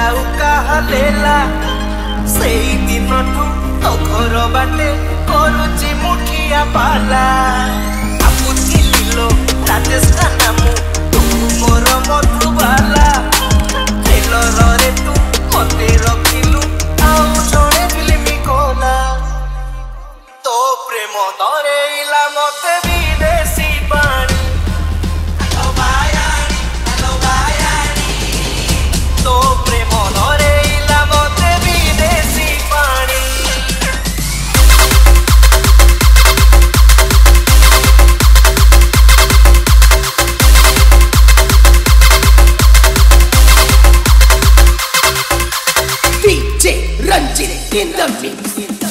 ଆଉ କାହା ଲେଲା ସେଇ ଦିନଠୁ ତୋ ଘର ବାଟେ କରୁଛି ମୁଠିଆ ପାଲା ଭାବୁଥିଲି ଲୋ ରାଜସ୍ଥାନ ମୁଁ ତୁ ମୋର ମଧୁବାଲା ଟେଲରରେ ତୁ ମତେ ରଖିଲୁ ଆଉ ଜଣେ ଫିଲ୍ମ କଲା ତୋ ପ୍ରେମ ଧରେଇଲା ମତେ ବିଦେଶୀ ପାଣି तो प्रेम धरेइला मते विदेशी पानी DJ Ranjit in the mix.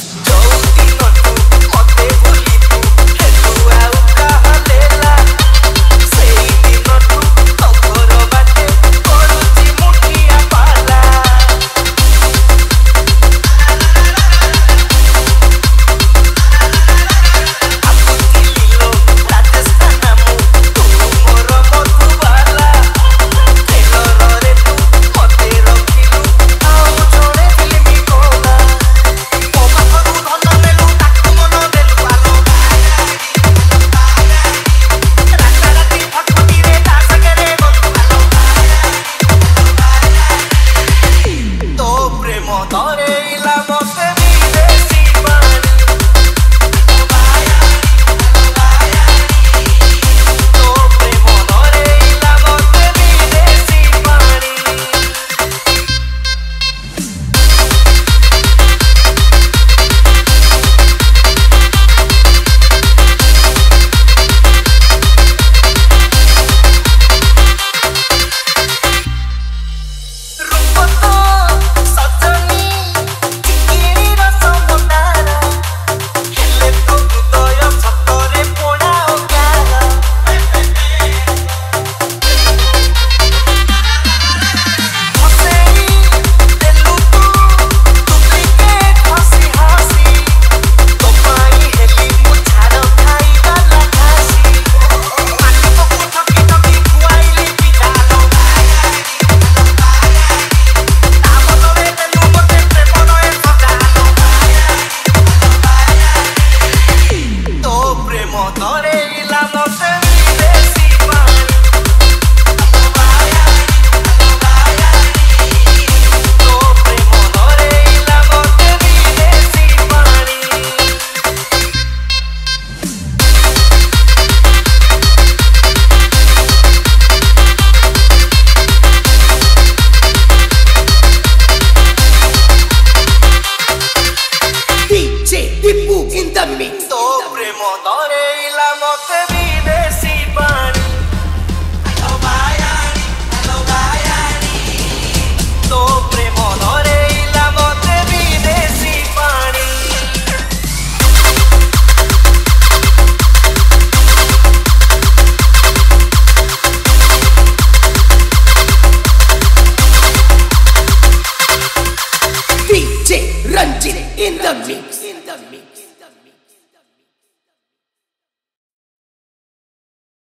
तो प्रेम धरेइला मते विदेशी पानी तो प्रेम धरेइला मते विदेशी पानी DJ Ranjit in the mix.